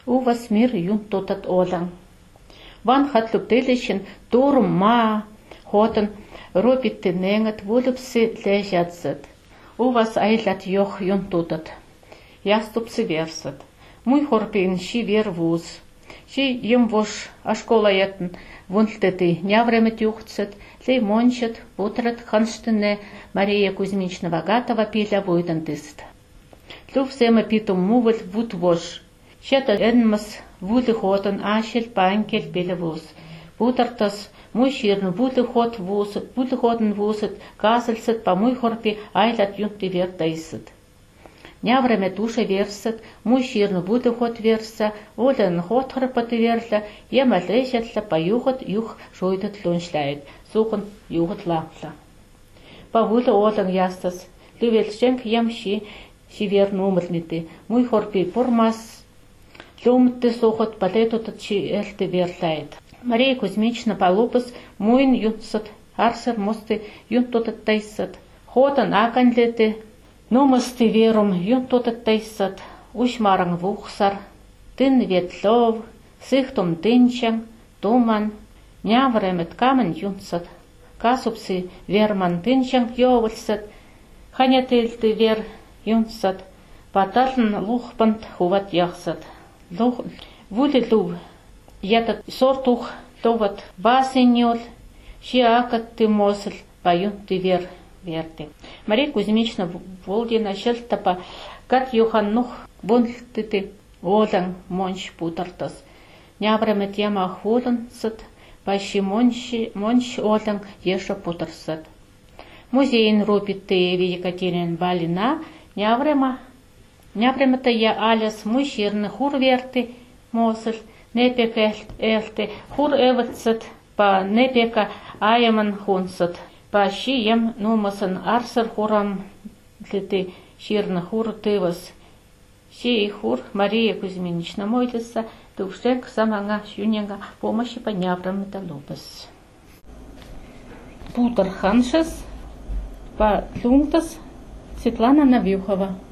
Увас мир юнтотат олан. Ван хатлуп делишин дурм ма хотан робиттененгат вулупси лежатсат. Увас айлат йох юнтотат. Яступси версат. Муй хорпин ши вер вуз. Ши юм вош ашколаятн вунтлеты нявремет юхтсат. Лей мончат бутрат ханштене Мария Кузьмична Вагатова пиля вуйдантист. Лув сема питум мувал вут вош. Шета энмас вулы хотан ашел панкел пиля вуз. Бутартас муй ширну вулы хот вузат, вулы хотан вузат, касальсат па муй хорпи айлат юнти вертайсат. Нявремет уша версат, муй ширну вулы хот верса, олен хот хорпаты верла, ема лежатла па юхат юх шойдат луншлайд. Сухан югат лапла. Па вулы олан ястас, левелшенк ямши шивер номерните, муй хорпи пормас, лумты сухат палетутат ши эльте верлайд. Мария Кузьмична Палупас муин юнсат, арсер мосты юнтотат тайсат, хотан аканлете, номасты верум юнтотат тайсат, ушмарang вухсар, тын ветлов, сыхтум тынчан, туман, нявремет камен юнсат, касупси верман тынчан йовылсат, ханятельты вер юнсат, паталн лухпант хуват яхсат. Вулы лув, ятат сортух товат басеньол, шиакат ты мосл, паюн ты вер верты. Мария Кузьмична Волгина шелтапа, кат юханнух бунлты олан монш путартас. Нявремет яма хволан сат, пащи монш олан еша путарсат. Музейн робит Екатерина Балина, нявремета я аляс мужирны хур верты мосл, непека эльты хур эватсат, па непека аяман хунсат, па ши ем нумасан арсар хурам леты ширны хур тывас. Ши хур Мария Кузьминична мойлиса, тувштек саманга шюненга помощи по нявремета лупас. Путар ханшас, па лунтас Светлана Навьюхова.